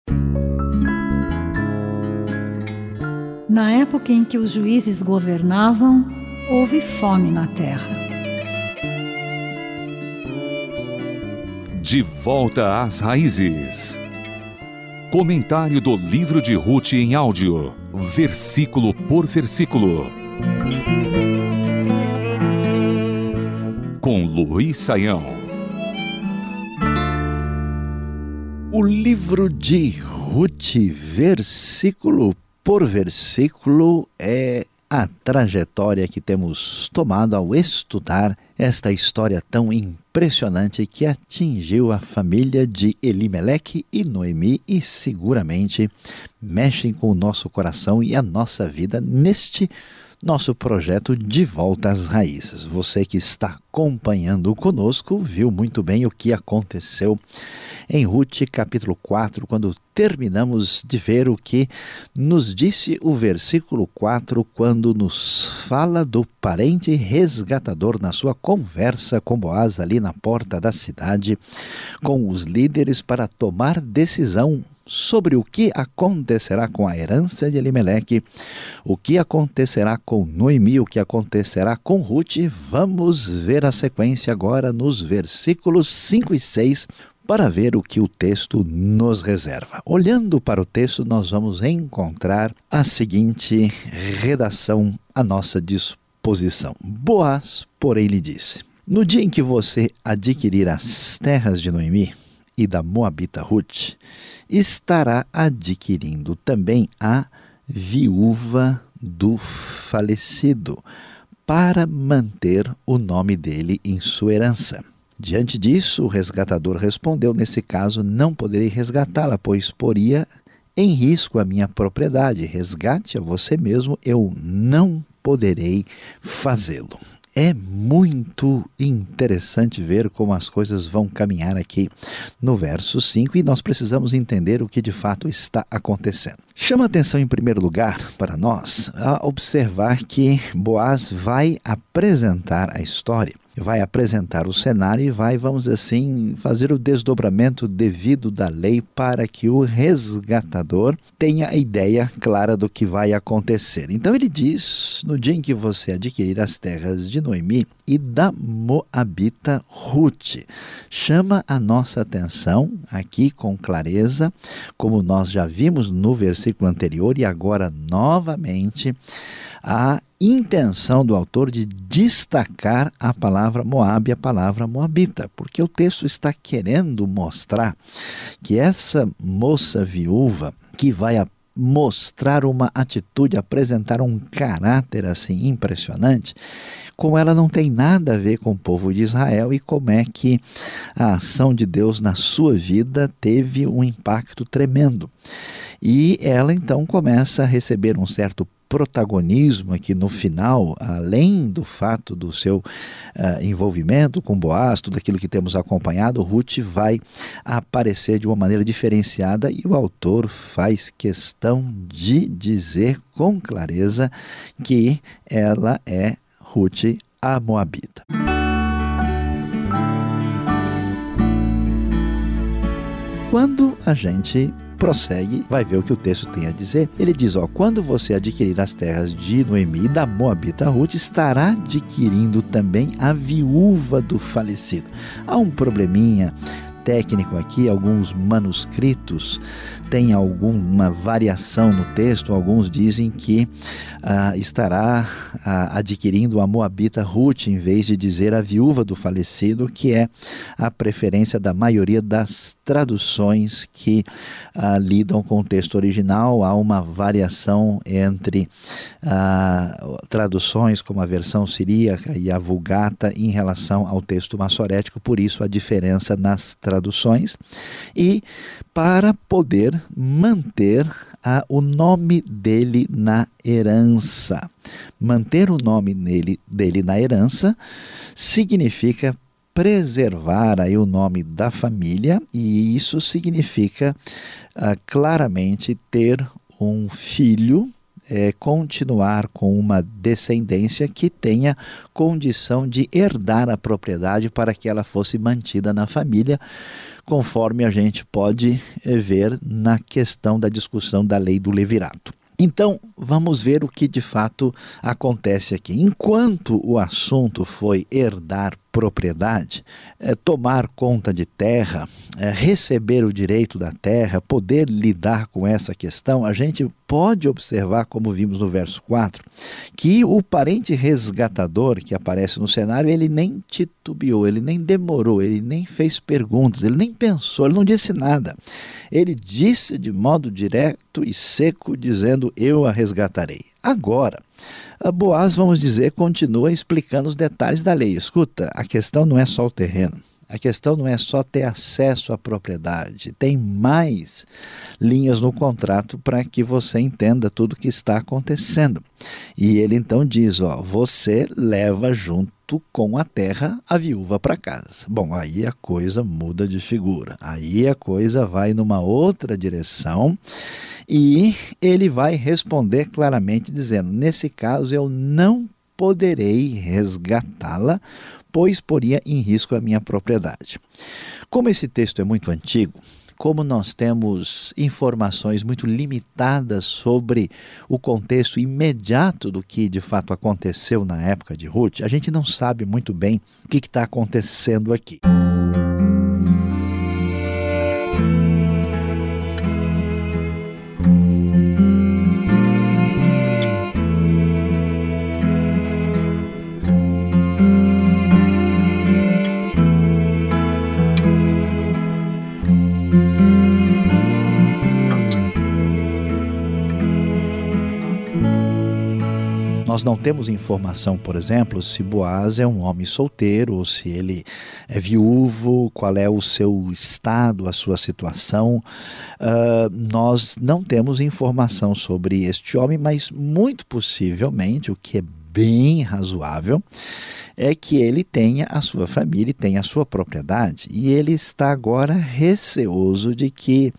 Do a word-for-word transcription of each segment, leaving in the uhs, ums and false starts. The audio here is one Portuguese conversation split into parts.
Na época em que os juízes governavam, houve fome na terra. De volta às raízes. Comentário do livro de Ruth em áudio, versículo por versículo. Com Luiz Saião. O livro de Ruth, versículo por versículo, é a trajetória que temos tomado ao estudar esta história tão impressionante que atingiu a família de Elimeleque e Noemi e seguramente mexem com o nosso coração e a nossa vida neste nosso projeto De Volta às Raízes. Você que está acompanhando conosco viu muito bem o que aconteceu em Ruth capítulo quatro, quando terminamos de ver o que nos disse o versículo quatro, quando nos fala do parente resgatador na sua conversa com Boaz ali na porta da cidade, com os líderes para tomar decisão sobre o que acontecerá com a herança de Elimeleque, o que acontecerá com Noemi, o que acontecerá com Ruth. Vamos ver a sequência agora nos versículos cinco e seis, para ver o que o texto nos reserva. Olhando para o texto, nós vamos encontrar a seguinte redação à nossa disposição. Boaz, porém, lhe disse: no dia em que você adquirir as terras de Noemi e da moabita Ruth, estará adquirindo também a viúva do falecido, para manter o nome dele em sua herança. Diante disso, o resgatador respondeu: nesse caso não poderei resgatá-la, pois poria em risco a minha propriedade. Resgate a você mesmo, eu não poderei fazê-lo. É muito interessante ver como as coisas vão caminhar aqui no verso cinco e nós precisamos entender o que de fato está acontecendo. Chama atenção em primeiro lugar para nós a observar que Boaz vai apresentar a história, vai apresentar o cenário e vai, vamos dizer assim, fazer o desdobramento devido da lei para que o resgatador tenha a ideia clara do que vai acontecer. Então ele diz: no dia em que você adquirir as terras de Noemi e da moabita Ruth. Chama a nossa atenção aqui com clareza, como nós já vimos no versículo anterior e agora novamente, a intenção do autor de destacar a palavra Moab e a palavra moabita, porque o texto está querendo mostrar que essa moça viúva que vai a mostrar uma atitude, apresentar um caráter assim impressionante, como ela não tem nada a ver com o povo de Israel e como é que a ação de Deus na sua vida teve um impacto tremendo. E ela então começa a receber um certo protagonismo aqui no final, além do fato do seu uh, envolvimento com Boaz, tudo aquilo que temos acompanhado, Ruth vai aparecer de uma maneira diferenciada e o autor faz questão de dizer com clareza que ela é Ruth a moabita. Quando a gente prossegue, vai ver o que o texto tem a dizer. Ele diz, ó, quando você adquirir as terras de Noemi e da moabita Ruth, estará adquirindo também a viúva do falecido. Há um probleminha técnico aqui, alguns manuscritos têm alguma variação no texto, alguns dizem que ah, estará ah, adquirindo a moabita Ruth, em vez de dizer a viúva do falecido, que é a preferência da maioria das traduções que ah, lidam com o texto original. Há uma variação entre ah, traduções como a versão siríaca e a Vulgata em relação ao texto massorético, por isso a diferença nas traduções. E para poder manter ah, o nome dele na herança. Manter o nome nele, dele na herança significa preservar aí o nome da família, e isso significa ah, claramente ter um filho é, continuar com uma descendência que tenha condição de herdar a propriedade para que ela fosse mantida na família, conforme a gente pode é, ver na questão da discussão da lei do levirato. Então, vamos ver o que de fato acontece aqui. Enquanto o assunto foi herdar propriedade, é, tomar conta de terra, é, receber o direito da terra, poder lidar com essa questão, a gente pode observar, como vimos no verso quatro, que o parente resgatador que aparece no cenário, ele nem titubeou, ele nem demorou, ele nem fez perguntas, ele nem pensou, ele não disse nada. Ele disse de modo direto e seco, dizendo, eu a resgatarei. Agora, Boaz, vamos dizer, continua explicando os detalhes da lei. Escuta, a questão não é só o terreno, a questão não é só ter acesso à propriedade, tem mais linhas no contrato para que você entenda tudo o que está acontecendo. E ele então diz, ó, você leva junto com a terra a viúva para casa. Bom, aí a coisa muda de figura, aí a coisa vai numa outra direção e ele vai responder claramente dizendo, nesse caso eu não poderei resgatá-la, pois poria em risco a minha propriedade. Como esse texto é muito antigo, como nós temos informações muito limitadas sobre o contexto imediato do que de fato aconteceu na época de Ruth, a gente não sabe muito bem o que está acontecendo aqui. Nós não temos informação, por exemplo, se Boaz é um homem solteiro, ou se ele é viúvo, qual é o seu estado, a sua situação. Uh, nós não temos informação sobre este homem, mas muito possivelmente, o que é bem razoável, é que ele tenha a sua família e tenha a sua propriedade. E ele está agora receoso de que,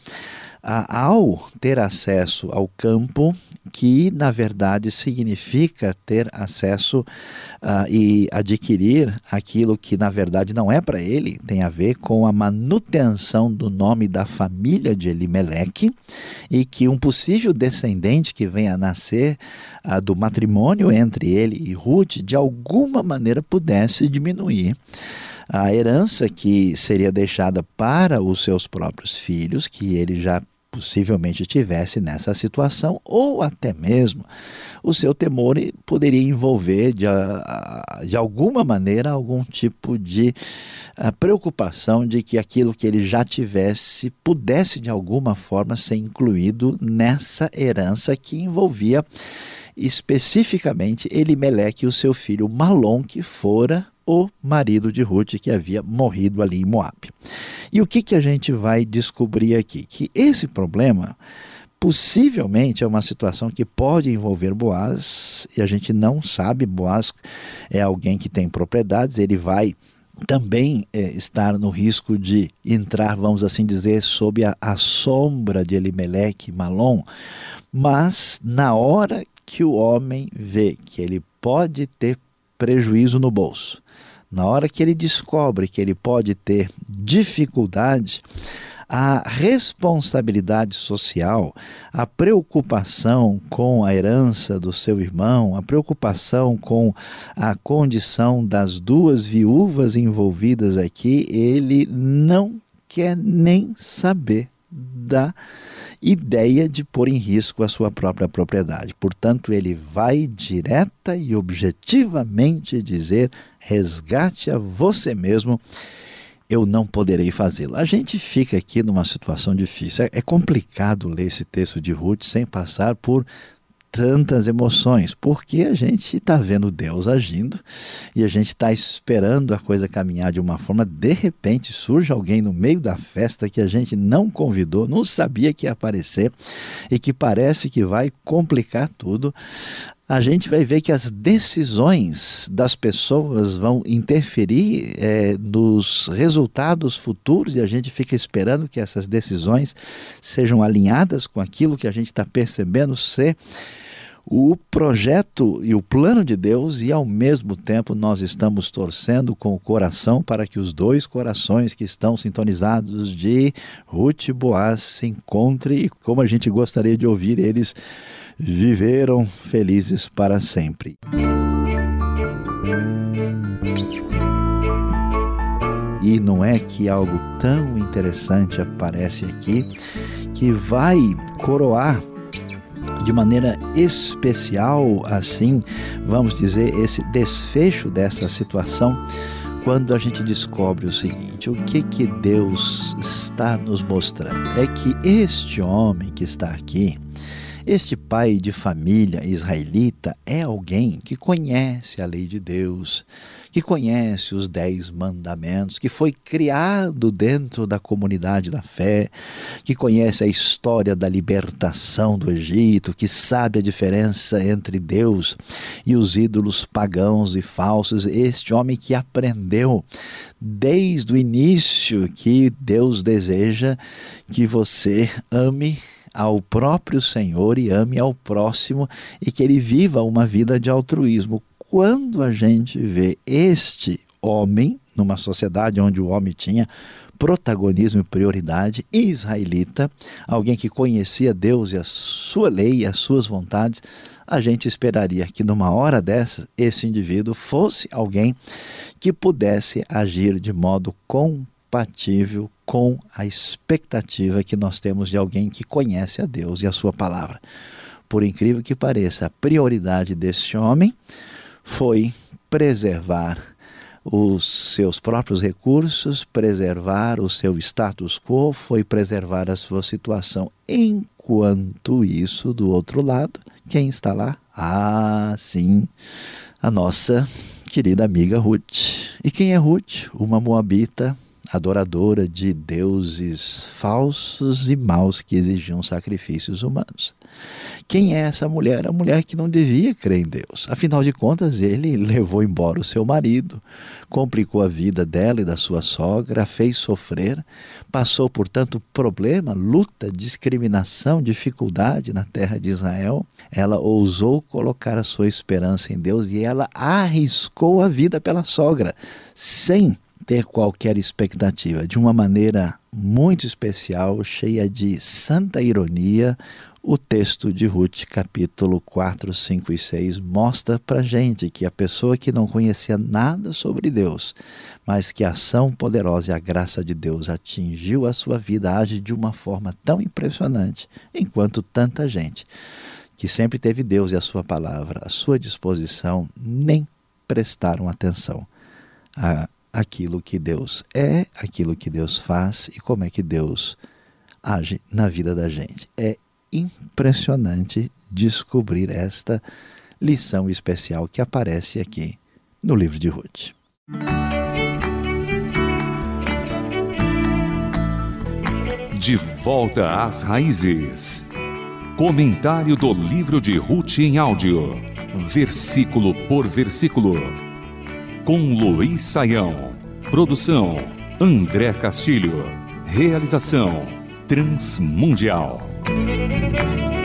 ah, ao ter acesso ao campo, que na verdade significa ter acesso uh, e adquirir aquilo que na verdade não é para ele, tem a ver com a manutenção do nome da família de Elimeleque, e que um possível descendente que venha a nascer uh, do matrimônio entre ele e Ruth, de alguma maneira pudesse diminuir a herança que seria deixada para os seus próprios filhos, que ele já possivelmente tivesse nessa situação, ou até mesmo o seu temor poderia envolver de, de alguma maneira algum tipo de uh, preocupação de que aquilo que ele já tivesse pudesse de alguma forma ser incluído nessa herança que envolvia especificamente Elimeleque e o seu filho Malom, que fora o marido de Ruth, que havia morrido ali em Moabe. E o que, que a gente vai descobrir aqui? Que esse problema possivelmente é uma situação que pode envolver Boaz, e a gente não sabe. Boaz é alguém que tem propriedades, ele vai também é, estar no risco de entrar, vamos assim dizer, sob a, a sombra de Elimeleque e Malom, mas na hora que o homem vê que ele pode ter prejuízo no bolso, na hora que ele descobre que ele pode ter dificuldade, a responsabilidade social, a preocupação com a herança do seu irmão, a preocupação com a condição das duas viúvas envolvidas aqui, ele não quer nem saber da ideia de pôr em risco a sua própria propriedade. Portanto, ele vai direta e objetivamente dizer: resgate a você mesmo, eu não poderei fazê-lo. A gente fica aqui numa situação difícil. É, é complicado ler esse texto de Ruth sem passar por tantas emoções, porque a gente está vendo Deus agindo e a gente está esperando a coisa caminhar de uma forma. De repente surge alguém no meio da festa que a gente não convidou, não sabia que ia aparecer e que parece que vai complicar tudo. A gente vai ver que as decisões das pessoas vão interferir é, nos resultados futuros, e a gente fica esperando que essas decisões sejam alinhadas com aquilo que a gente está percebendo ser o projeto e o plano de Deus, e ao mesmo tempo nós estamos torcendo com o coração para que os dois corações que estão sintonizados de Ruth e Boaz se encontrem, e como a gente gostaria de ouvir, eles viveram felizes para sempre. E não é que algo tão interessante aparece aqui que vai coroar de maneira especial, assim, vamos dizer, esse desfecho dessa situação, quando a gente descobre o seguinte: o que que Deus está nos mostrando? É que este homem que está aqui, este pai de família israelita, é alguém que conhece a lei de Deus, que conhece os dez mandamentos, que foi criado dentro da comunidade da fé, que conhece a história da libertação do Egito, que sabe a diferença entre Deus e os ídolos pagãos e falsos. Este homem que aprendeu desde o início que Deus deseja que você ame ao próprio Senhor e ame ao próximo, e que ele viva uma vida de altruísmo. Quando a gente vê este homem, numa sociedade onde o homem tinha protagonismo e prioridade, israelita, alguém que conhecia Deus e a sua lei e as suas vontades, a gente esperaria que numa hora dessa, esse indivíduo fosse alguém que pudesse agir de modo compatível com a expectativa que nós temos de alguém que conhece a Deus e a sua palavra. Por incrível que pareça, a prioridade desse homem foi preservar os seus próprios recursos, preservar o seu status quo, foi preservar a sua situação. Enquanto isso, do outro lado, quem está lá? Ah, sim, a nossa querida amiga Ruth. E quem é Ruth? Uma moabita, adoradora de deuses falsos e maus que exigiam sacrifícios humanos. Quem é essa mulher? A mulher que não devia crer em Deus. Afinal de contas, ele levou embora o seu marido, complicou a vida dela e da sua sogra, fez sofrer, passou por tanto problema, luta, discriminação, dificuldade na terra de Israel. Ela ousou colocar a sua esperança em Deus e ela arriscou a vida pela sogra, sem ter qualquer expectativa. De uma maneira muito especial, cheia de santa ironia, o texto de Ruth, capítulo quatro, cinco e seis, mostra para a gente que a pessoa que não conhecia nada sobre Deus, mas que a ação poderosa e a graça de Deus atingiu a sua vida, age de uma forma tão impressionante, enquanto tanta gente que sempre teve Deus e a sua palavra à sua disposição, nem prestaram atenção a aquilo que Deus é, aquilo que Deus faz e como é que Deus age na vida da gente. É impressionante descobrir esta lição especial que aparece aqui no livro de Ruth. De volta às raízes. Comentário do livro de Ruth em áudio, versículo por versículo. Com Luiz Saião. Produção André Castilho. Realização Transmundial.